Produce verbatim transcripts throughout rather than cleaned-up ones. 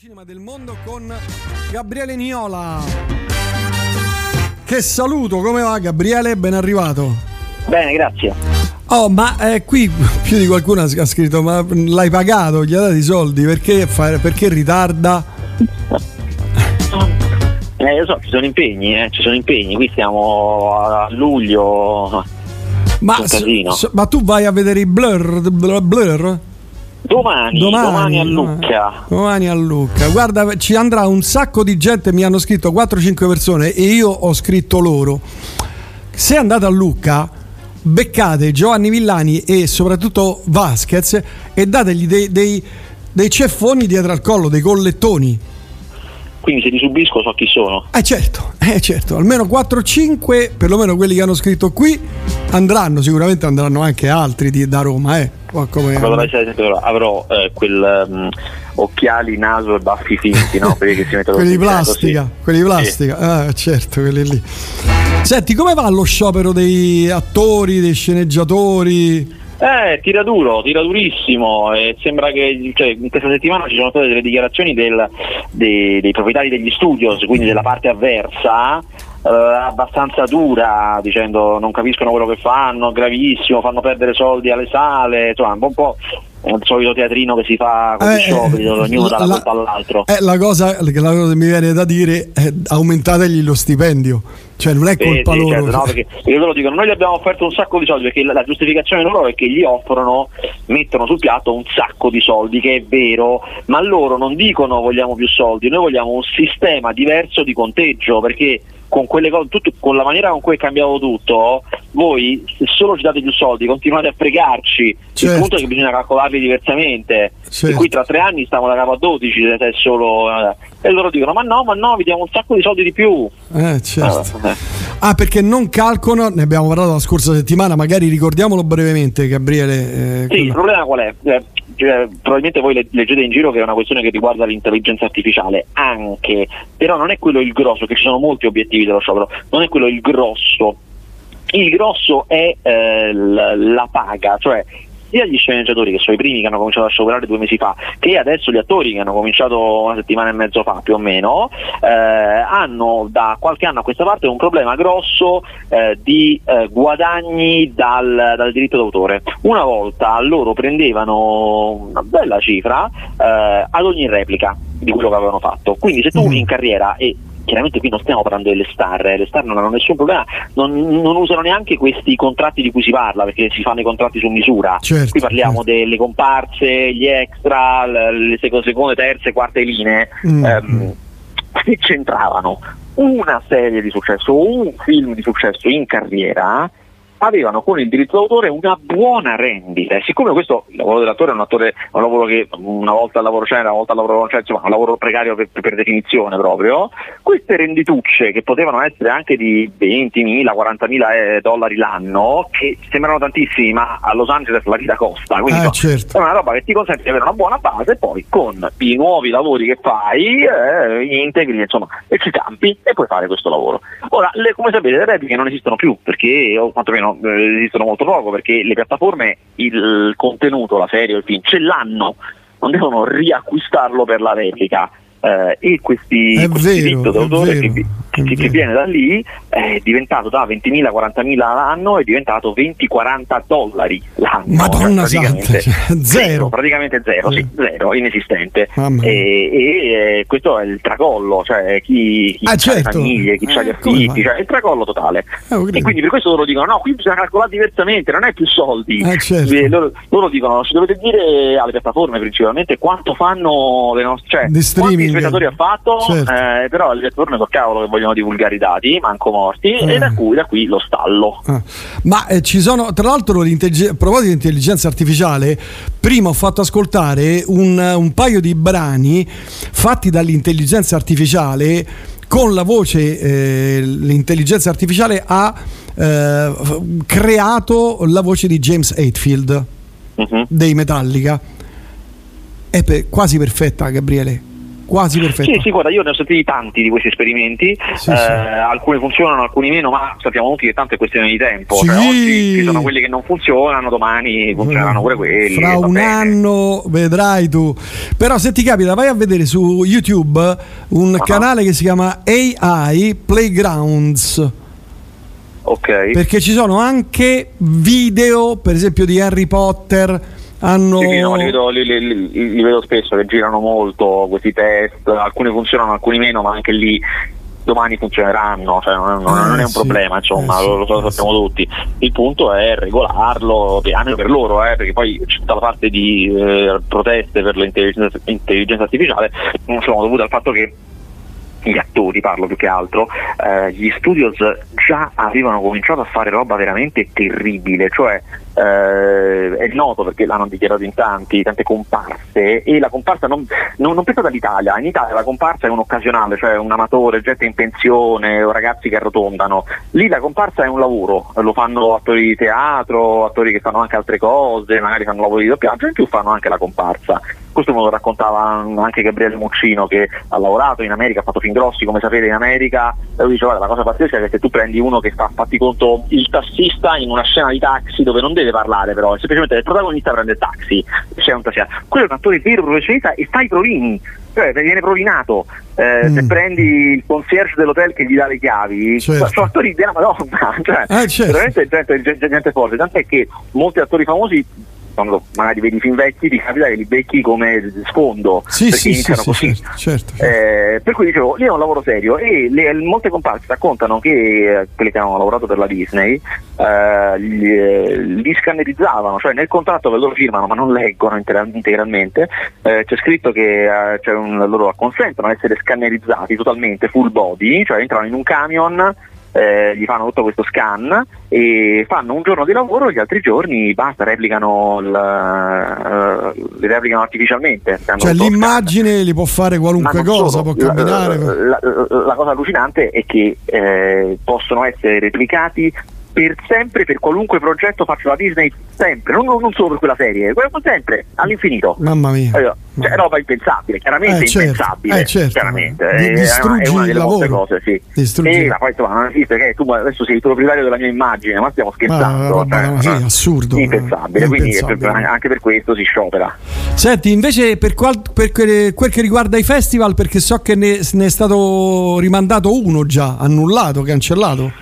Cinema del mondo con Gabriele Niola. Che saluto, come va Gabriele? Ben arrivato. Bene, grazie. Oh, ma eh, qui più di qualcuno ha scritto: ma l'hai pagato? Gli ha dato i soldi? Perché, fa, perché ritarda? Eh, lo so, ci sono impegni, eh, ci sono impegni. Qui siamo a luglio. Ma, so, ma tu vai a vedere i Blur? Blur? blur? Domani, domani, domani a Lucca. Domani a Lucca. Guarda, ci andrà un sacco di gente, mi hanno scritto quattro cinque persone e io ho scritto loro. Se andate a Lucca, beccate Giovanni Villani e soprattutto Vasquez e dategli dei, dei, dei ceffoni dietro al collo, dei collettoni. Quindi se li subisco so chi sono. Eh certo, eh certo, almeno quattro cinque, perlomeno quelli che hanno scritto qui, andranno, sicuramente andranno anche altri di, da Roma, eh. Come allora, esempio, avrò eh, quel um, occhiali, naso e baffi finti, no? Quelli che si mettono quelli di plastica, così. quelli di plastica, sì. Ah certo, quelli lì. Senti, come va lo sciopero dei attori, dei sceneggiatori? Eh, tira duro, tira durissimo, e sembra che cioè, in questa settimana ci sono state delle dichiarazioni del, dei, dei proprietari degli studios, quindi della parte avversa, eh, abbastanza dura, dicendo non capiscono quello che fanno, gravissimo, fanno perdere soldi alle sale, insomma un po' il solito teatrino che si fa con gli eh, scioperi, dove ognuno dà la colpa all'altro. Eh, la cosa, la cosa che mi viene da dire è aumentategli lo stipendio, cioè non è colpa sì, sì, loro. Certo, no, perché, perché loro dicono noi gli abbiamo offerto un sacco di soldi, perché la, la giustificazione loro è che gli offrono, mettono sul piatto un sacco di soldi, che è vero, ma loro non dicono vogliamo più soldi, noi vogliamo un sistema diverso di conteggio, perché con quelle cose, tutto, con la maniera con cui è cambiato tutto, voi se solo ci date più soldi continuate a fregarci. Certo. Il punto è che bisogna calcolarli diversamente. Certo. E qui tra tre anni stiamo da capo a dodici se è solo eh. E loro dicono ma no, ma no, vi diamo un sacco di soldi di più. Eh certo. Ah, eh. ah perché non calcolano, ne abbiamo parlato la scorsa settimana, magari ricordiamolo brevemente Gabriele. Eh, sì, quello. Il problema qual è? Eh, Cioè, probabilmente voi leggete in giro che è una questione che riguarda l'intelligenza artificiale anche, però non è quello il grosso, che ci sono molti obiettivi dello sciopero, non è quello il grosso. Il grosso è eh, la, la paga, cioè sia gli sceneggiatori, che sono i primi che hanno cominciato a scioperare due mesi fa, che adesso gli attori che hanno cominciato una settimana e mezzo fa più o meno, eh, hanno da qualche anno a questa parte un problema grosso eh, di eh, guadagni dal, dal diritto d'autore. Una volta loro prendevano una bella cifra eh, ad ogni replica di quello che avevano fatto, quindi se tu in carriera, e chiaramente qui non stiamo parlando delle star, eh. le star non hanno nessun problema, non, non usano neanche questi contratti di cui si parla, perché si fanno i contratti su misura. Certo, qui parliamo certo. delle comparse, gli extra, le seconde, terze, quarte linee, mm. ehm, che c'entravano una serie di successo o un film di successo in carriera, avevano con il diritto d'autore una buona rendita. E siccome questo, il lavoro dell'attore è un attore, è un lavoro che una volta al lavoro c'è, una volta al lavoro non c'è, insomma un lavoro precario per, per definizione proprio, queste renditucce che potevano essere anche di ventimila, quarantamila eh, dollari l'anno, che sembrano tantissimi, ma a Los Angeles la vita costa, quindi ah, no, certo. è una roba che ti consente di avere una buona base, e poi con i nuovi lavori che fai eh, integri, insomma, e ci campi e puoi fare questo lavoro. Ora, le, come sapete, le repliche non esistono più, perché o quantomeno esistono molto poco, perché le piattaforme il contenuto, la serie o il film ce l'hanno, non devono riacquistarlo per la replica. Eh, e questi, è questo vero, diritto d'autore vero, che, che, che viene da lì è diventato da ventimila quarantamila l'anno, è diventato venti quaranta dollari l'anno. Madonna cioè, santa, zero. zero praticamente zero, sì, zero, inesistente. E, e, e questo è il tracollo, cioè chi, chi ah, ha certo. le famiglie, chi eh, ha gli affitti, cioè il tracollo totale. Oh, e quindi per questo loro dicono no, qui bisogna calcolare diversamente, non è più soldi. Eh, certo. e loro, loro dicono ci dovete dire alle piattaforme principalmente quanto fanno le nostre, cioè di streaming. spettatori ha fatto, certo. eh, però le piattaforme col cavolo che vogliono divulgare i dati, manco morti, eh. e da qui, da qui lo stallo. Ah. Ma eh, ci sono, tra l'altro, a proposito di intelligenza artificiale, prima ho fatto ascoltare un, un paio di brani fatti dall'intelligenza artificiale con la voce, eh, l'intelligenza artificiale ha eh, creato la voce di James Hetfield uh-huh. dei Metallica. È per, quasi perfetta, Gabriele. quasi perfetto. Sì, sì, guarda, io ne ho sentiti tanti di questi esperimenti, sì, eh, sì. alcuni funzionano, alcuni meno, ma sappiamo tutti che tanto è questione di tempo, Sì. cioè, oggi ci sono quelli che non funzionano, domani funzioneranno pure quelli. Fra un bene. anno vedrai tu. Però se ti capita vai a vedere su YouTube un uh-huh. canale che si chiama A I Playgrounds. Ok. Perché ci sono anche video, per esempio di Harry Potter. Hanno... Sì, sì, no, li, vedo, li, li, li vedo spesso che girano molto questi test, alcuni funzionano, alcuni meno, ma anche lì domani funzioneranno, cioè non, non, eh, non è un sì, problema, insomma, eh, lo, lo, sì, lo sappiamo sì. tutti. Il punto è regolarlo, anche per loro, eh, perché poi c'è tutta la parte di eh, proteste per l'intelligenza intelligenza artificiale, sono dovute al fatto che gli attori, parlo più che altro, eh, gli studios già avevano cominciato a fare roba veramente terribile, cioè eh, è noto perché l'hanno dichiarato in tanti, tante comparse, e la comparsa non, non, non pensate all'Italia, in Italia la comparsa è un occasionale, cioè un amatore, gente in pensione o ragazzi che arrotondano, lì la comparsa è un lavoro, lo fanno attori di teatro, attori che fanno anche altre cose, magari fanno lavori di doppiaggio, in più fanno anche la comparsa. Questo me lo raccontava anche Gabriele Muccino, che ha lavorato in America, ha fatto film grossi, come sapete, in America, e lui dice: guarda, la cosa pazzesca è che se tu prendi uno che sta, fatti conto, il tassista in una scena di taxi dove non deve parlare, però è semplicemente il protagonista prende il taxi, c'è un tassista, quello è un attore vero professionista e fa i provini, cioè viene provinato. Eh, mm. Se prendi il concierge dell'hotel che gli dà le chiavi, certo. sono attori della Madonna, cioè eh, certo. veramente gente, gente, gente forte, tant'è che molti attori famosi, quando magari vedi film vecchi, ti capita che li becchi come sfondo, sì, perché sì, iniziano sì, così. Certo, certo, certo. Eh, per cui dicevo, lì è un lavoro serio, e le, molte comparse raccontano che eh, quelli che hanno lavorato per la Disney eh, li, li scannerizzavano, cioè nel contratto che loro firmano ma non leggono integralmente, eh, c'è scritto che eh, c'è un, loro consentono ad essere scannerizzati totalmente, full body, cioè entrano in un camion, Eh, gli fanno tutto questo scan e fanno un giorno di lavoro, gli altri giorni basta, replicano il, uh, li replicano artificialmente, cioè l'immagine li può fare qualunque cosa, solo, può camminare. La, la, la cosa allucinante è che eh, possono essere replicati per sempre, per qualunque progetto faccia la Disney, sempre, non, non solo per quella serie, sempre, all'infinito. Mamma mia. Allora, cioè, è roba impensabile, chiaramente eh, certo, impensabile, eh, certo. chiaramente. Di, è una delle molte cose, sì. Distruggi. E ma poi insomma non esiste, che tu adesso sei il proprietario della mia immagine, ma stiamo scherzando. Ma, cioè, cioè, sì, assurdo. Impensabile, quindi impensabile. Per, anche per questo si sciopera. Senti, invece per quel, per quel che riguarda i festival, perché so che ne, ne è stato rimandato uno già, annullato, cancellato.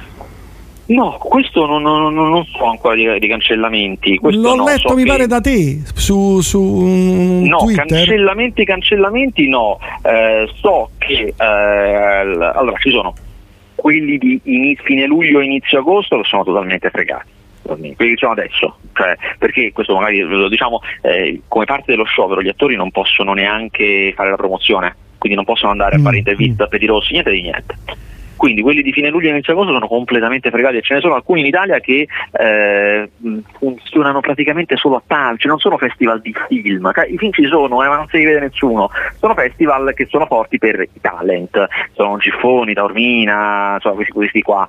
No, questo non, non, non so ancora di, di cancellamenti. Questo L'ho no, letto, so mi che... pare da te su, su no, Twitter. cancellamenti, cancellamenti no. Eh, so che eh, allora ci sono quelli di inizio, fine luglio, inizio agosto, che sono totalmente fregati. Quelli che sono adesso, cioè, perché questo magari lo diciamo eh, come parte dello sciopero, gli attori non possono neanche fare la promozione, quindi non possono andare a fare interviste a Petirossi, niente di niente. Quindi quelli di fine luglio e inizio agosto sono completamente fregati, e ce ne sono alcuni in Italia che eh, funzionano praticamente solo a tal, cioè non sono festival di film, i film ci sono eh, ma non si vede nessuno, sono festival che sono forti per i talent, sono Giffoni, Taormina, insomma questi, questi qua,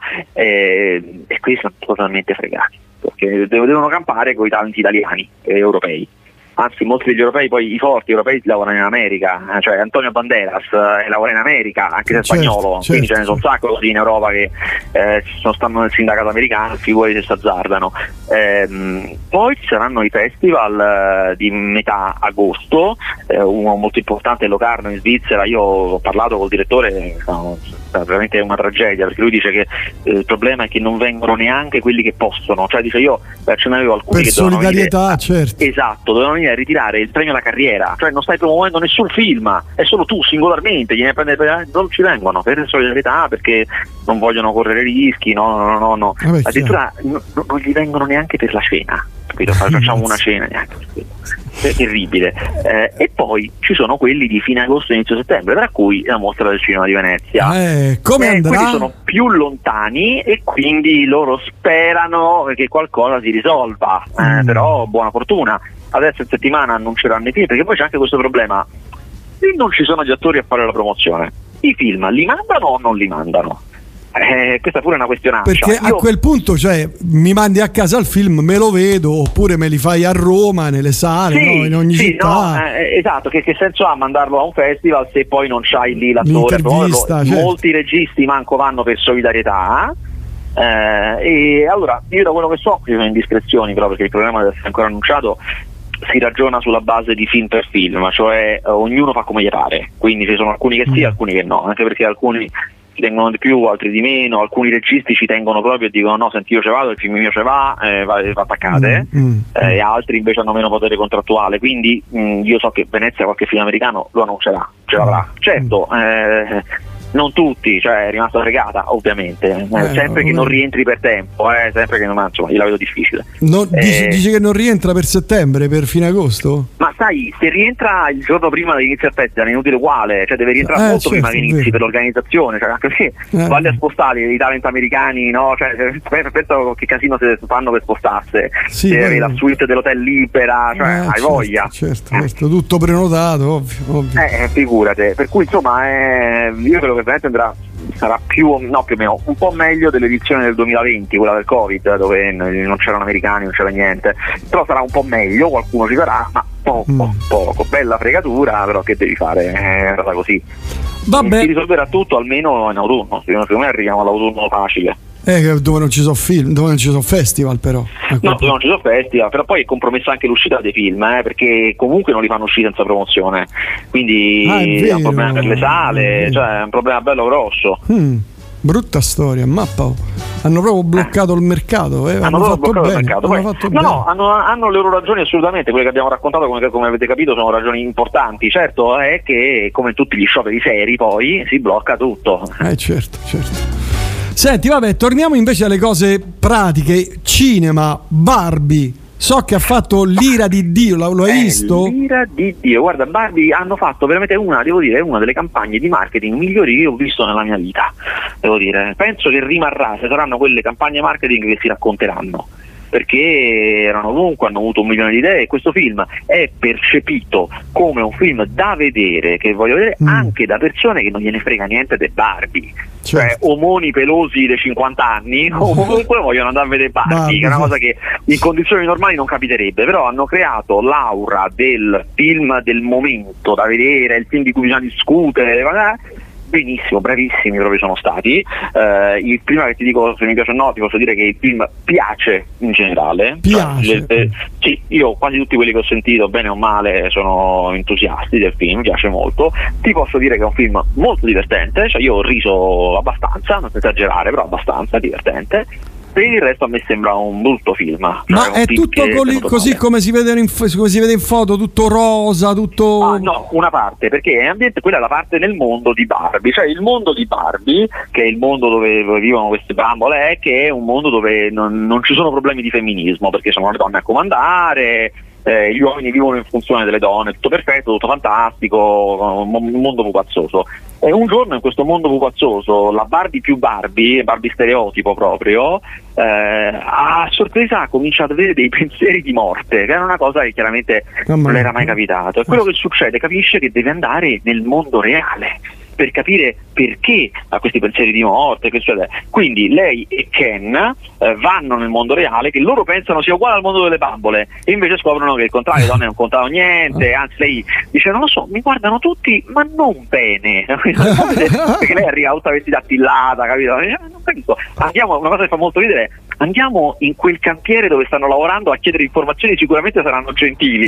eh, e questi sono totalmente fregati, perché devono campare con i talenti italiani e europei. Anzi, molti degli europei, poi i forti europei lavorano in America, cioè Antonio Banderas eh, lavora in America, anche se è certo, spagnolo, certo, quindi ce ne sono un certo. sacco così in Europa che eh, sono, stanno nel sindacato americano, figuri se si azzardano. Ehm, poi ci saranno i festival eh, di metà agosto, eh, uno molto importante è Locarno in Svizzera. Io ho parlato col direttore, no, veramente è una tragedia, perché lui dice che eh, il problema è che non vengono neanche quelli che possono, cioè dice io eh, ce ne avevo alcuni per che dovevano solidarietà, venire, certo. esatto, dovevano venire a ritirare il premio alla carriera, cioè non stai promuovendo nessun film, è solo tu singolarmente, gliene prendere, non ci vengono per solidarietà, perché non vogliono correre rischi, no, no, no, no. Vabbè, addirittura no, non gli vengono neanche per la cena, capito? Facciamo una cena neanche per quello. È terribile. Eh, e poi ci sono quelli di fine agosto e inizio settembre, tra cui la mostra del cinema di Venezia. Eh, come eh, andrà? Quelli sono più lontani e quindi loro sperano che qualcosa si risolva, eh, mm. però buona fortuna. Adesso in settimana annunceranno i film, perché poi c'è anche questo problema: non ci sono gli attori a fare la promozione, i film li mandano o non li mandano? Eh, questa pure è una questionaccia. Perché Io... a quel punto, cioè, mi mandi a casa il film, me lo vedo, oppure me li fai a Roma, nelle sale, sì, no? In ogni sì, città. No, eh, esatto, che, che senso ha mandarlo a un festival se poi non c'hai lì l'attore? L'intervista, certo. Molti registi manco vanno per solidarietà. Eh, e allora, io da quello che so, ci sono indiscrezioni, però, perché il programma deve essere ancora annunciato. Si ragiona sulla base di film per film, cioè eh, ognuno fa come gli pare, quindi ci sono alcuni che sì, alcuni che no, anche perché alcuni ci tengono di più, altri di meno, alcuni registi ci tengono proprio e dicono no, senti, io ce vado, il film mio ce va, eh, va, va attaccate, mm, mm, eh, e altri invece hanno meno potere contrattuale, quindi mh, io so che Venezia qualche film americano lo annuncerà, ce l'avrà, certo, eh, non tutti, cioè è rimasta fregata ovviamente, eh, sempre che non rientri per tempo, eh, sempre che non, insomma, io la vedo difficile. No, eh, dici, dici che non rientra per settembre, per fine agosto? Ma sai, se rientra il giorno prima dell'inizio del festival è inutile uguale, cioè deve rientrare eh, molto certo, prima che inizi per l'organizzazione, cioè anche se eh. Valli a spostare i talent americani, no? Cioè, penso che casino se fanno per spostarsi, sì, se avevi la suite dell'hotel libera, cioè eh, hai certo, voglia. Certo, certo, tutto prenotato, ovvio, ovvio. Eh, figurate, per cui insomma eh, io credo che veramente andrà, sarà più, no più o meno, un po' meglio dell'edizione del duemilaventi, quella del Covid, dove non c'erano americani, non c'era niente, però sarà un po' meglio, qualcuno ci sarà, ma poco, mm. poco, bella fregatura, però che devi fare, è andata così. Vabbè. Si risolverà tutto almeno in autunno, secondo me arriviamo all'autunno facile. Eh, dove non ci sono film, dove non ci sono festival, però. No, dove non ci sono festival, però poi è compromessa anche l'uscita dei film, eh, perché comunque non li fanno uscire senza promozione. Quindi ah, è, è un problema per le sale, cioè è un problema bello grosso. Mm, brutta storia, mappa. Hanno proprio bloccato eh. il mercato, eh. hanno, hanno fatto bloccato bene. Il mercato. Poi, fatto no, bene. no, hanno, hanno le loro ragioni assolutamente, quelle che abbiamo raccontato, come, come avete capito, sono ragioni importanti. Certo è che, come tutti gli scioperi seri, poi si blocca tutto. Eh certo, certo. Senti, vabbè, torniamo invece alle cose pratiche. Cinema, Barbie. So che ha fatto l'ira di Dio, lo, lo hai eh, visto? L'ira di Dio, guarda, Barbie hanno fatto veramente una, devo dire, una delle campagne di marketing migliori che ho visto nella mia vita, devo dire. Penso che rimarrà, se saranno quelle campagne marketing che si racconteranno, perché erano ovunque, hanno avuto un milione di idee e questo film è percepito come un film da vedere, che voglio vedere mm. anche da persone che non gliene frega niente dei Barbie, certo. Cioè omoni pelosi dei cinquanta anni o comunque vogliono andare a vedere Barbie, Barbie, che è una cosa che in condizioni normali non capiterebbe, però hanno creato l'aura del film del momento da vedere, il film di cui bisogna discutere, benissimo, bravissimi proprio sono stati. Eh, il prima che ti dico se mi piace o no, ti posso dire che il film piace in generale. Piace. Cioè, le, sì, io quasi tutti quelli che ho sentito, bene o male, sono entusiasti del film, mi piace molto. Ti posso dire che è un film molto divertente, cioè io ho riso abbastanza, non esagerare, però abbastanza divertente. Per il resto a me sembra un brutto film. Ma cioè è, è tutto coli, così come si, vede in, come si vede in foto, tutto rosa, tutto... Ah, no, una parte, perché è ambiente, quella è la parte nel mondo di Barbie, cioè il mondo di Barbie, che è il mondo dove vivono queste bambole, è che è un mondo dove non, non ci sono problemi di femminismo, perché sono le donne a comandare, eh, gli uomini vivono in funzione delle donne, tutto perfetto, tutto fantastico, un mondo pupazzoso. E un giorno in questo mondo pupazzoso la Barbie più Barbie, Barbie stereotipo proprio, eh, a sorpresa ha cominciato a avere dei pensieri di morte, che era una cosa che chiaramente oh, non era mai capitato. E quello che succede, capisce che deve andare nel mondo reale per capire perché ha questi pensieri di morte, che succede. Quindi lei e Ken eh, vanno nel mondo reale, che loro pensano sia uguale al mondo delle bambole, e invece scoprono che il contrario, le donne non contano niente, anzi lei dice non lo so, mi guardano tutti ma non bene, perché lei arriva tutta vestita attillata, capito? Non capisco. Andiamo, una cosa che fa molto ridere, andiamo in quel cantiere dove stanno lavorando a chiedere informazioni, sicuramente saranno gentili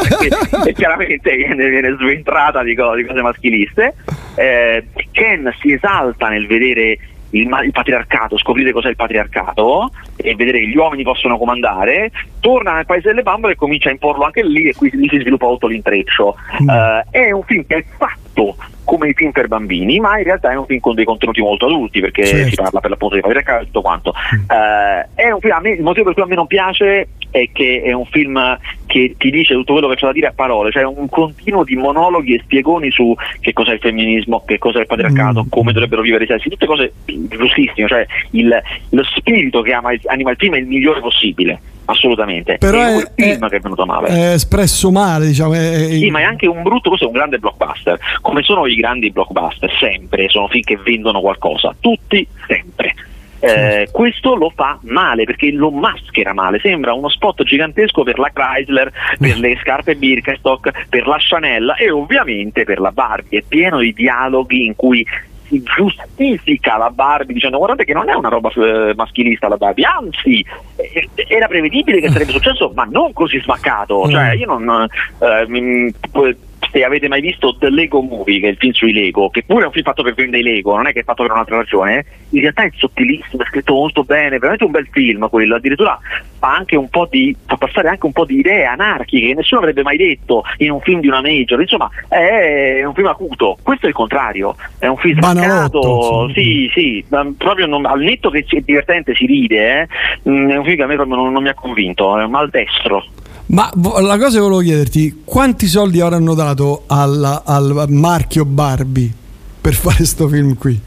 e chiaramente viene, viene sventrata di cose, di cose maschiliste. eh, Ken si esalta nel vedere il, il patriarcato, scoprire cos'è il patriarcato e vedere che gli uomini possono comandare, torna nel paese delle bambole e comincia a imporlo anche lì, e qui lì si sviluppa tutto l'intreccio. mm. uh, è un film che è fatto come i film per bambini, ma in realtà è un film con dei contenuti molto adulti, perché certo. si parla per l'appunto di patriarcato e tutto quanto. mm. uh, è un film, a me, il motivo per cui a me non piace è che è un film che che ti dice tutto quello che c'è da dire a parole, cioè un continuo di monologhi e spiegoni su che cos'è il femminismo, che cos'è il patriarcato, mm. come dovrebbero vivere i sessi, tutte cose giustissime, cioè il, lo spirito che ama, anima il film è il migliore possibile, assolutamente. Però è, è un film è, che è venuto male, è espresso male, diciamo. È, è... Sì, ma è anche un brutto, questo è un grande blockbuster, come sono i grandi blockbuster, sempre sono film che vendono qualcosa, tutti sempre. Eh, questo lo fa male perché lo maschera male, sembra uno spot gigantesco per la Chrysler, per le scarpe Birkenstock, per la Chanel e ovviamente per la Barbie. È pieno di dialoghi in cui si giustifica la Barbie dicendo guardate che non è una roba eh, maschilista la Barbie, anzi eh, era prevedibile che sarebbe successo, ma non così smaccato, cioè io non eh, mi, se avete mai visto The Lego Movie, che è il film sui Lego, che pure è un film fatto per vendere i Lego, non è che è fatto per un'altra ragione, in realtà è sottilissimo, è scritto molto bene, veramente un bel film quello, addirittura fa anche un po' di fa passare anche un po' di idee anarchiche che nessuno avrebbe mai detto in un film di una major, insomma è un film acuto. Questo è il contrario, è un film spaccato, sì sì, proprio non, al netto che è divertente, si ride, eh, è un film che a me proprio non, non mi ha convinto, è maldestro. Ma la cosa che volevo chiederti, quanti soldi avranno dato al, al marchio Barbie per fare sto film qui?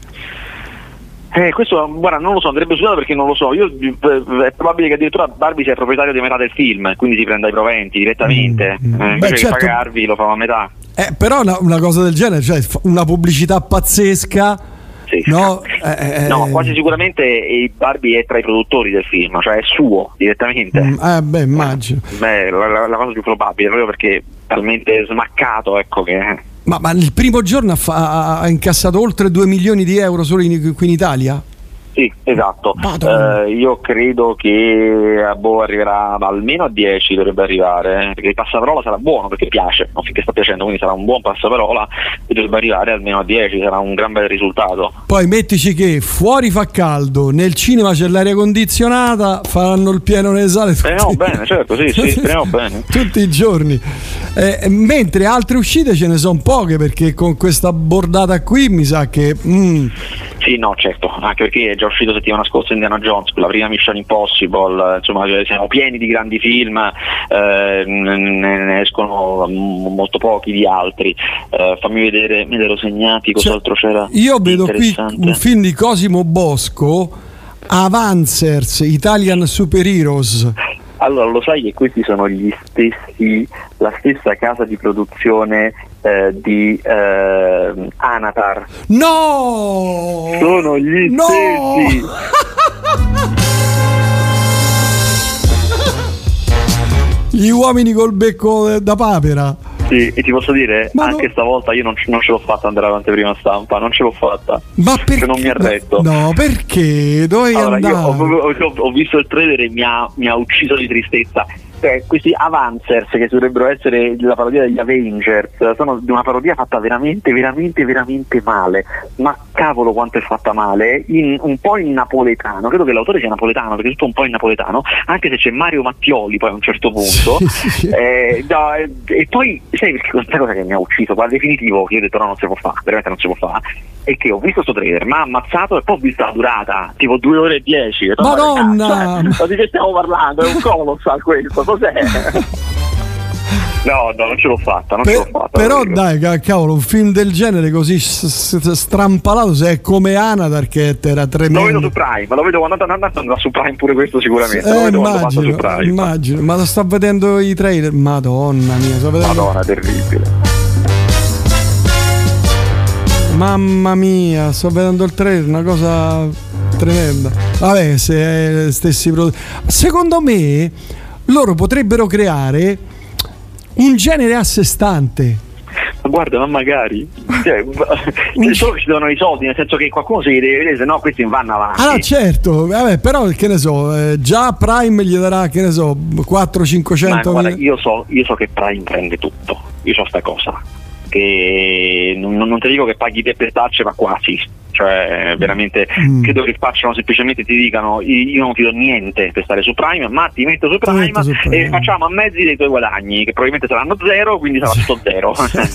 Eh, questo, guarda, non lo so, andrebbe studiato perché non lo so. Io è probabile che addirittura Barbie sia proprietario di metà del film, quindi si prenda i proventi direttamente. Mm. Eh, invece Beh, certo. che pagarvi lo fa a metà. Eh, però una, una cosa del genere, cioè una pubblicità pazzesca. Sì. No, eh, no, quasi sicuramente Barbie è tra i produttori del film, cioè è suo direttamente. Mm, eh, beh, immagino. Beh, la, la, la cosa più probabile, proprio perché è talmente smaccato, ecco che. Ma, ma il primo giorno ha, ha incassato oltre due milioni di euro solo in, qui in Italia? Sì, esatto. Eh, io credo che a boh, arriverà almeno a dieci, dovrebbe arrivare, perché il passaparola sarà buono, perché piace, no? Finché sta piacendo, quindi sarà un buon passaparola e dovrebbe arrivare almeno a dieci, sarà un gran bel risultato. Poi mettici che fuori fa caldo, nel cinema c'è l'aria condizionata, faranno il pieno nelle sale tutti... Speriamo bene, certo, sì, sì, speriamo bene. Tutti i giorni. Eh, mentre altre uscite ce ne sono poche, perché con questa bordata qui mi sa che... Mm, Sì, no, certo, anche perché è già uscito settimana scorsa Indiana Jones, la prima Mission Impossible, insomma siamo pieni di grandi film, eh, ne escono molto pochi di altri. Eh, fammi vedere, me l'ero segnati, cos'altro cioè, c'era. Io vedo qui un film di Cosimo Bosco, Avancers, Italian Superheroes. Allora, lo sai che questi sono gli stessi, la stessa casa di produzione eh, di eh, Anatar. No! Sono gli no! stessi! Gli uomini col becco da papera. Sì, e ti posso dire, ma anche no. stavolta io non, non ce l'ho fatta andare avanti a prima stampa, non ce l'ho fatta. Ma perché? Non mi ha retto. No, perché? Dove allora, andare? Io ho, ho, ho visto il trailer e mi ha, mi ha ucciso di tristezza. Cioè, questi Avancers, che dovrebbero essere la parodia degli Avengers, sono di una parodia fatta veramente, veramente, veramente male. Ma cavolo quanto è fatta male, in, un po' in napoletano, credo che l'autore sia napoletano, perché è tutto un po' in napoletano, anche se c'è Mario Mattioli poi a un certo punto. Sì. Eh, no, e, e poi, sai, perché questa cosa che mi ha ucciso, ma al definitivo, che io ho detto no, non si può fare, veramente non si può fare, è che ho visto sto trailer, mi ha ammazzato e poi ho visto la durata, tipo due ore e dieci. Detto, Madonna! Cioè, di che stiamo parlando? È un colossal questo, cos'è? No, no, non ce l'ho fatta, non per, ce l'ho fatta. Però dai, cavolo, un film del genere così strampalato, se è come Anatar, che era tremendo. Lo vedo su Prime, lo vedo quando andrà su Prime pure questo sicuramente. Eh, lo vedo immagino, quando su Prime. Immagino, ma lo sto vedendo i trailer, madonna mia, sto vedendo... Madonna, terribile. Mamma mia, sto vedendo il trailer, una cosa tremenda. Vabbè, se stessi prodotti. Secondo me loro potrebbero creare un genere a sé stante. Ma guarda, ma magari cioè, solo che ci danno i soldi, nel senso che qualcuno si deve vedere, se no questi vanno avanti. Ah, certo, vabbè, però che ne so, eh, già Prime gli darà, che ne so, quattrocento cinquecento. Ma guarda, io so, io so che Prime prende tutto, io so sta cosa, che non, non te dico che paghi te per starci, ma quasi. Cioè veramente mm. credo che facciano semplicemente, ti dicano io non ti do niente per stare su Prime, ma ti metto su Prime, metto su Prime. E facciamo a mezzi dei tuoi guadagni, che probabilmente saranno zero, quindi sarà tutto zero.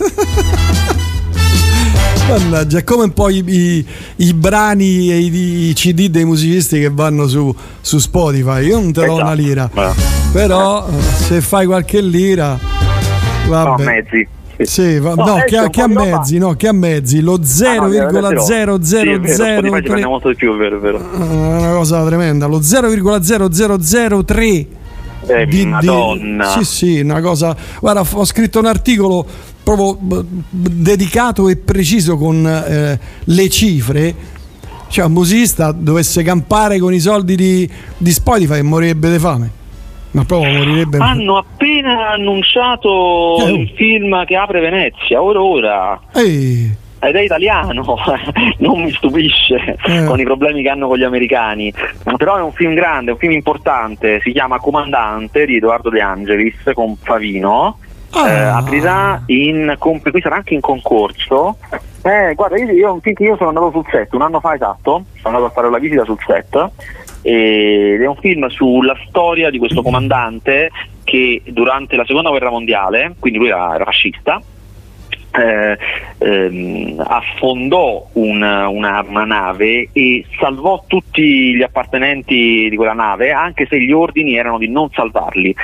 Mannaggia, è come un po' i, i, i brani e i, i C D dei musicisti che vanno su, su Spotify, io non te do esatto. una lira. Beh. però se fai qualche lira, vabbè. No, mezzi. Sì, va, no, no che, che a mezzi, no, che a mezzi, lo zero virgola zero zero zero tre molto di più, è vero, è vero. È una cosa tremenda, lo zero virgola zero zero zero tre eh, di, Madonna. Di, sì, sì, una cosa. Guarda, ho scritto un articolo proprio dedicato e preciso con eh, le cifre. Cioè, un musicista dovesse campare con i soldi di, di Spotify e morirebbe di fame. Ma proprio morirebbe. Hanno appena annunciato eh, il film che apre Venezia, ora ora. Ehi. Ed è italiano, non mi stupisce eh. con i problemi che hanno con gli americani, però è un film grande, è un film importante, si chiama Comandante di Edoardo De Angelis con Favino. Ah. Eh, aprirà in comp- qui sarà anche in concorso. Eh, guarda, io, io, io sono andato sul set un anno fa esatto, sono andato a fare la visita sul set ed è un film sulla storia di questo comandante che durante la seconda guerra mondiale, quindi lui era, era fascista, eh, ehm, affondò una, una, una nave e salvò tutti gli appartenenti di quella nave, anche se gli ordini erano di non salvarli.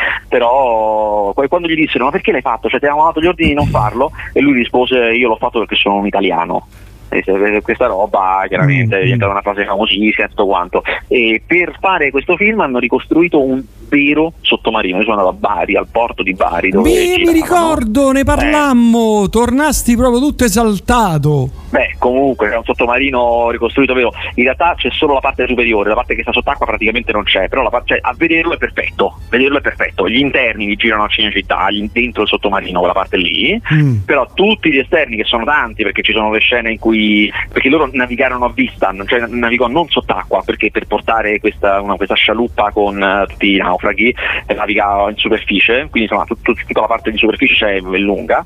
Però poi quando gli dissero: ma perché l'hai fatto? Cioè, ti avevamo dato gli ordini di non farlo? E lui rispose: io l'ho fatto perché sono un italiano. E questa roba chiaramente è diventata una frase famosissima, tutto quanto. E per fare questo film hanno ricostruito un vero sottomarino. Io sono andato a Bari, al porto di Bari, dove mi, mi ricordo, ne parlammo, eh. tornasti proprio tutto esaltato. Beh, comunque è un sottomarino ricostruito vero. In realtà c'è solo la parte superiore, la parte che sta sott'acqua praticamente non c'è, però la parte, cioè, a vederlo è perfetto, vederlo è perfetto. Gli interni vi girano a Cinecittà, dentro il sottomarino, quella parte lì, mm. però tutti gli esterni, che sono tanti, perché ci sono le scene in cui perché loro navigarono a vista, cioè navigò non sott'acqua, perché per portare questa, una, questa scialuppa con uh, tutti i naufraghi eh, navigava in superficie, quindi insomma tut, tut, tutta la parte di superficie c'è, è lunga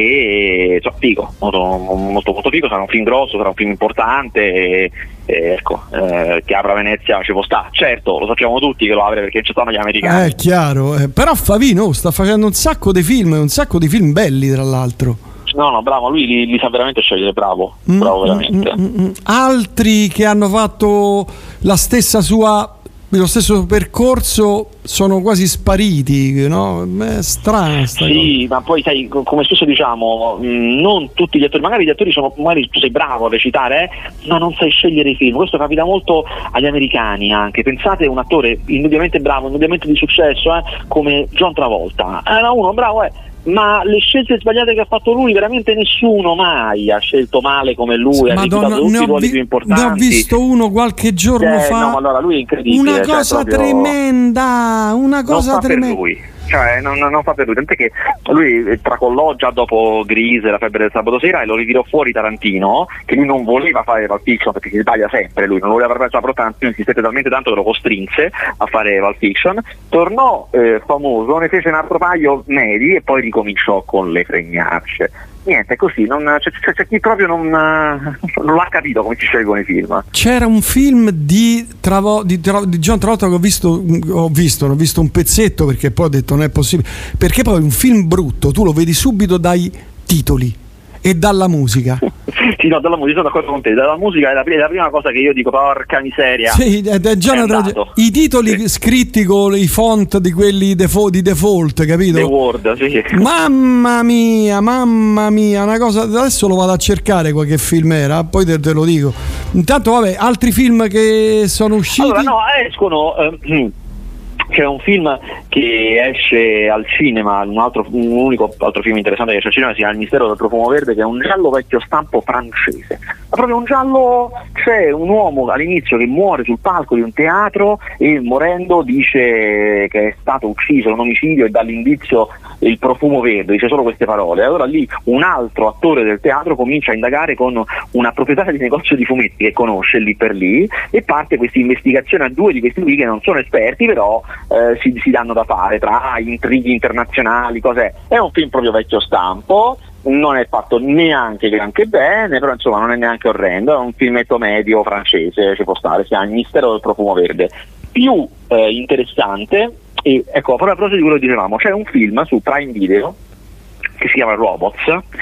e insomma figo, molto, molto molto figo. Sarà un film grosso, sarà un film importante e, e ecco, eh, che apra Venezia ci può stare. Certo, lo sappiamo tutti che lo apre perché ci stanno gli americani. È chiaro, eh, però Favino sta facendo un sacco di film, un sacco di film belli tra l'altro. No, no, bravo, lui li, li sa veramente scegliere, bravo, mm, bravo veramente. Mm, mm, altri che hanno fatto la stessa sua, lo stesso percorso sono quasi spariti, no? È strano. Sì, cosa. Ma poi sai, come spesso diciamo, mh, non tutti gli attori, magari gli attori sono, magari tu sei bravo a recitare, eh, ma non sai scegliere i film. Questo capita molto agli americani anche. Pensate, un attore indubbiamente bravo, indubbiamente di successo, eh, come John Travolta. Era uno bravo, eh. Ma le scelte sbagliate che ha fatto lui, veramente nessuno mai ha scelto male come lui. Madonna, ha tutti i ruoli vi- più importanti. Ne ho visto uno qualche giorno eh, fa. No, allora lui è incredibile. Una cosa cioè, proprio... tremenda, una cosa non fa tremenda. Per lui. Cioè non, non fa per lui, tant'è che lui tracollò già dopo Grease, La febbre del sabato sera, e lo ritirò fuori Tarantino, che lui non voleva fare Pulp Fiction perché si sbaglia sempre, lui non voleva fare la Tarantino, insistette talmente tanto che lo costrinse a fare Pulp Fiction, tornò eh, famoso, ne fece un altro paio medi e poi ricominciò con le fregnacce. Niente, è così, non, c'è, c'è, c'è chi proprio non, non l'ha capito come ci scelgono i film. C'era un film di, Travo, di, di John Travolta che ho visto, ho visto, ho visto un pezzetto perché poi ho detto non è possibile, perché poi un film brutto tu lo vedi subito dai titoli e dalla musica. Sì, no, dalla musica sono d'accordo con te, dalla musica è la, è la prima cosa che io dico, porca miseria. Sì, è già è una tragedia. I titoli sì. scritti con i font di quelli defo- di default, capito? The Word, sì. Mamma mia, mamma mia, una cosa, adesso lo vado a cercare qualche film era, poi te, te lo dico. Intanto vabbè, altri film che sono usciti. Allora no, escono eh, c'è un film che esce al cinema, un, altro, un unico altro film interessante che esce al cinema si chiama Il mistero del profumo verde, che è un giallo vecchio stampo francese, ma proprio un giallo. C'è un uomo all'inizio che muore sul palco di un teatro e morendo dice che è stato ucciso, un omicidio, e dall'indizio il profumo verde, dice solo queste parole. Allora lì un altro attore del teatro comincia a indagare con una proprietaria di negozio di fumetti che conosce lì per lì, e parte questa investigazione a due di questi qui che non sono esperti, però eh, si, si danno da fare tra intrighi internazionali, cos'è. È un film proprio vecchio stampo, non è fatto neanche granché bene, però insomma non è neanche orrendo, è un filmetto medio francese, ci può stare, si chiama Il mistero del profumo verde. Più eh, interessante, e ecco, proprio a proposito di quello che dicevamo, c'è un film su Prime Video che si chiama Robots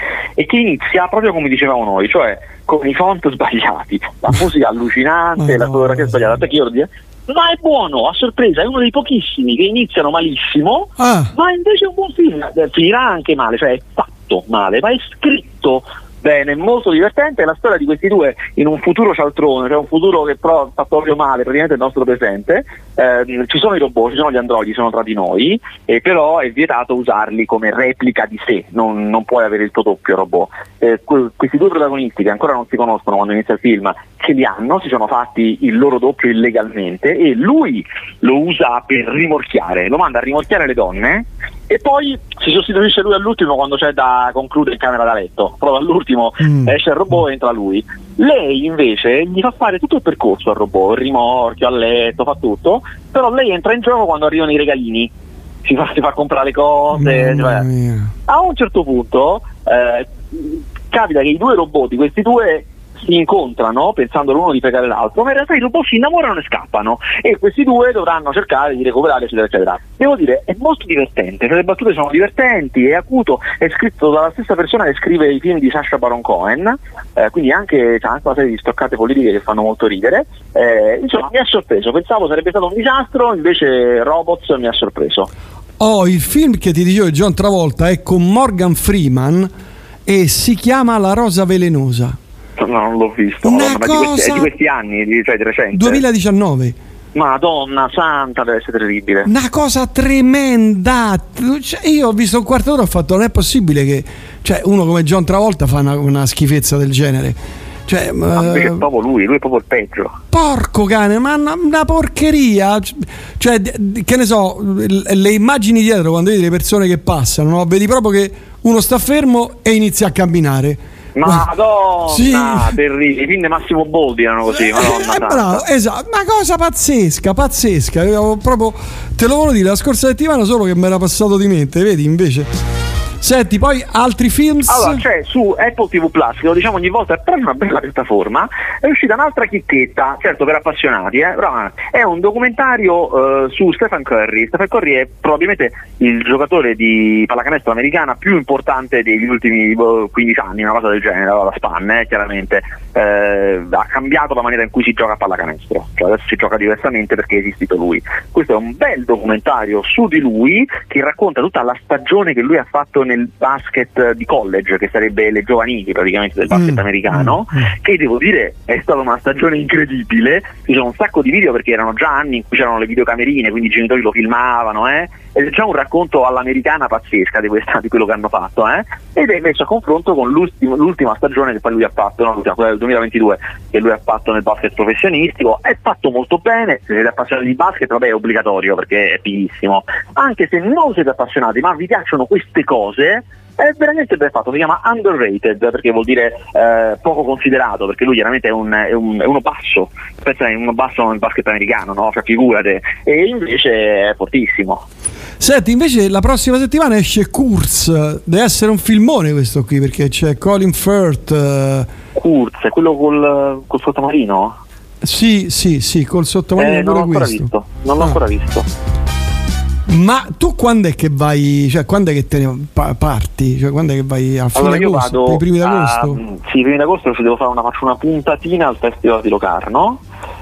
e che inizia proprio come dicevamo noi, cioè con i font sbagliati, la musica allucinante, oh, la fotografia no, sbagliata, perché io dire, ma è buono, a sorpresa, è uno dei pochissimi che iniziano malissimo, ah. ma invece è un buon film, finirà anche male, cioè è fatto male, ma è scritto bene, molto divertente. È la storia di questi due in un futuro cialtrone, cioè un futuro che però fa proprio male praticamente il nostro presente. Eh, ci sono i robot, ci sono gli androidi, sono tra di noi, e però è vietato usarli come replica di sé, non, non puoi avere il tuo doppio robot. Eh, que- questi due protagonisti che ancora non si conoscono quando inizia il film, ce li hanno, si sono fatti il loro doppio illegalmente e lui lo usa per rimorchiare, lo manda a rimorchiare le donne e poi si sostituisce lui all'ultimo quando c'è da concludere in camera da letto, proprio all'ultimo mm. esce il robot e entra lui. Lei invece gli fa fare tutto il percorso al robot, il rimorchio, a letto, fa tutto, però lei entra in gioco quando arrivano i regalini, si fa, si fa comprare le cose, cioè, a un certo punto eh, capita che i due robot, questi due si incontrano pensando l'uno di fregare l'altro, ma in realtà i robot si innamorano e scappano e questi due dovranno cercare di recuperare eccetera eccetera. Devo dire, è molto divertente, cioè, le battute sono divertenti, è acuto, è scritto dalla stessa persona che scrive i film di Sacha Baron Cohen, eh, quindi anche c'è anche una serie di stoccate politiche che fanno molto ridere. Eh, insomma, mi ha sorpreso, pensavo sarebbe stato un disastro, invece Robots mi ha sorpreso. Oh, il film che ti dicevo di John Travolta è con Morgan Freeman e si chiama La rosa velenosa. No, non l'ho visto, Madonna, ma di questi, è di questi anni, di, cioè di recente. duemiladiciannove. Madonna santa, deve essere terribile. Una cosa tremenda. Cioè, io ho visto un quarto d'ora e ho fatto, non è possibile che, cioè, uno come John Travolta fa una, una schifezza del genere. Cioè, ma uh, invece è proprio lui, lui è proprio il peggio. Porco cane, ma una, una porcheria. Cioè, che ne so, le immagini dietro quando vedi le persone che passano, no? Vedi proprio che uno sta fermo e inizia a camminare. Madonna, sì. terribile. I film di Massimo Boldi erano così, Madonna, eh, bravo, esatto, una cosa pazzesca, pazzesca. Proprio, te lo volevo dire, la scorsa settimana solo che mi era passato di mente, vedi invece. Senti, poi altri film? Allora, c'è su Apple ti vu Plus, che lo diciamo ogni volta, è proprio una bella piattaforma, è uscita un'altra chicchetta, certo per appassionati, eh, però è un documentario uh, su Stephen Curry. Stephen Curry è probabilmente il giocatore di pallacanestro americana più importante degli ultimi uh, quindici anni, una cosa del genere, la spanne, eh, chiaramente. Eh, ha cambiato la maniera in cui si gioca a pallacanestro, cioè adesso si gioca diversamente perché è esistito lui. Questo è un bel documentario su di lui che racconta tutta la stagione che lui ha fatto nel basket di college, che sarebbe le giovanili praticamente del basket mm. americano, mm. che devo dire è stata una stagione incredibile. Ci sono un sacco di video perché erano già anni in cui c'erano le videocamerine, quindi i genitori lo filmavano, eh? ed è già un racconto all'americana pazzesca di, questa, di quello che hanno fatto, eh? ed è messo a confronto con l'ultima stagione che poi lui ha fatto, no? quella del duemilaventidue che lui ha fatto nel basket professionistico. È fatto molto bene, se siete appassionati di basket vabbè è obbligatorio perché è fighissimo, anche se non siete appassionati ma vi piacciono queste cose è veramente ben fatto. Si chiama Underrated perché vuol dire eh, poco considerato, perché lui chiaramente è, un, è, un, è uno basso, pensa è uno basso nel basket americano, no? Cioè figurate, e invece è fortissimo. Senti, invece la prossima settimana esce Kurz, deve essere un filmone questo qui perché c'è Colin Firth. uh... Kurz, è quello col, col sottomarino? Sì, sì, sì, col sottomarino. Eh, non l'ho ancora visto, non l'ho ah. ancora visto. Ma tu quando è che vai, cioè quando è che te ne parti? Cioè quando è che vai a fine allora, io agosto? Vado I primi d'agosto? A, sì, i primi d'agosto ci devo fare una, faccio una puntatina al Festival di Locarno,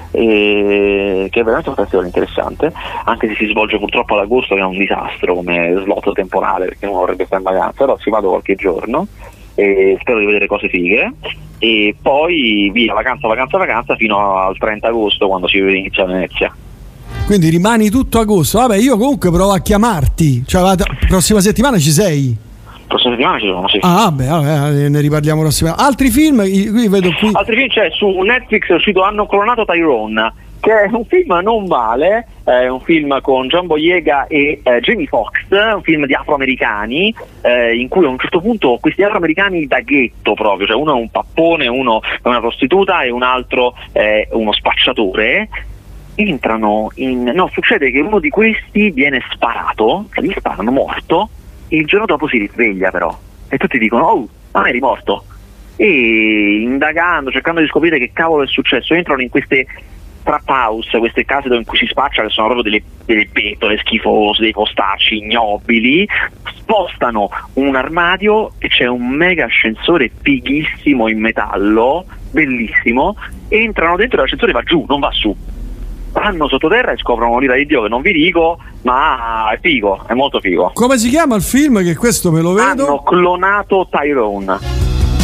e, che è veramente un festival interessante, anche se si svolge purtroppo ad agosto, che è un disastro come slot temporale perché uno vorrebbe stare in vacanza, però ci vado qualche giorno e spero di vedere cose fighe e poi via vacanza, vacanza, vacanza fino al trenta agosto quando si inizia a Venezia. Quindi rimani tutto agosto. Vabbè, io comunque provo a chiamarti. Cioè, la prossima settimana ci sei? Prossima settimana ci sono, sì. Ah, vabbè, vabbè, ne riparliamo prossima. Altri film? Qui vedo qui. Altri film c'è su Netflix, è uscito Hanno clonato Tyrone, che è un film non male, è un film con John Boyega e eh, Jamie Foxx, un film di afroamericani, eh, in cui a un certo punto questi afroamericani da ghetto proprio, cioè uno è un pappone, uno è una prostituta e un altro è uno spacciatore, entrano in... no, succede che uno di questi viene sparato, gli sparano morto, e il giorno dopo si risveglia però, e tutti dicono, oh, ma eri morto? E indagando, cercando di scoprire che cavolo è successo, entrano in queste trap house, queste case dove in cui si spaccia, che sono proprio delle, delle betole schifose, dei postacci ignobili, spostano un armadio e c'è un mega ascensore fighissimo in metallo, bellissimo, entrano dentro e l'ascensore va giù, non va su. Vanno sottoterra e scoprono l'ira di Dio che non vi dico, ma è figo, è molto figo. Come si chiama il film? Che questo me lo vedo. Hanno clonato Tyrone.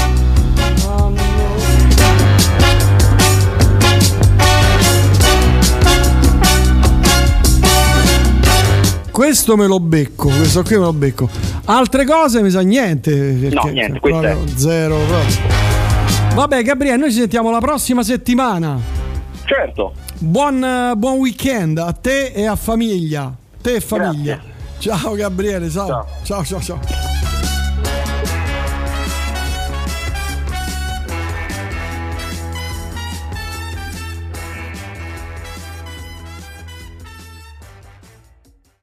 Questo me lo becco, questo qui me lo becco. Altre cose mi sa niente. No, niente, questo è zero. Proprio. Vabbè, Gabriele, noi ci sentiamo la prossima settimana. Certo. Buon, buon weekend a te e a famiglia. Te e famiglia. Grazie. Ciao Gabriele, ciao. Ciao, ciao, ciao. ciao.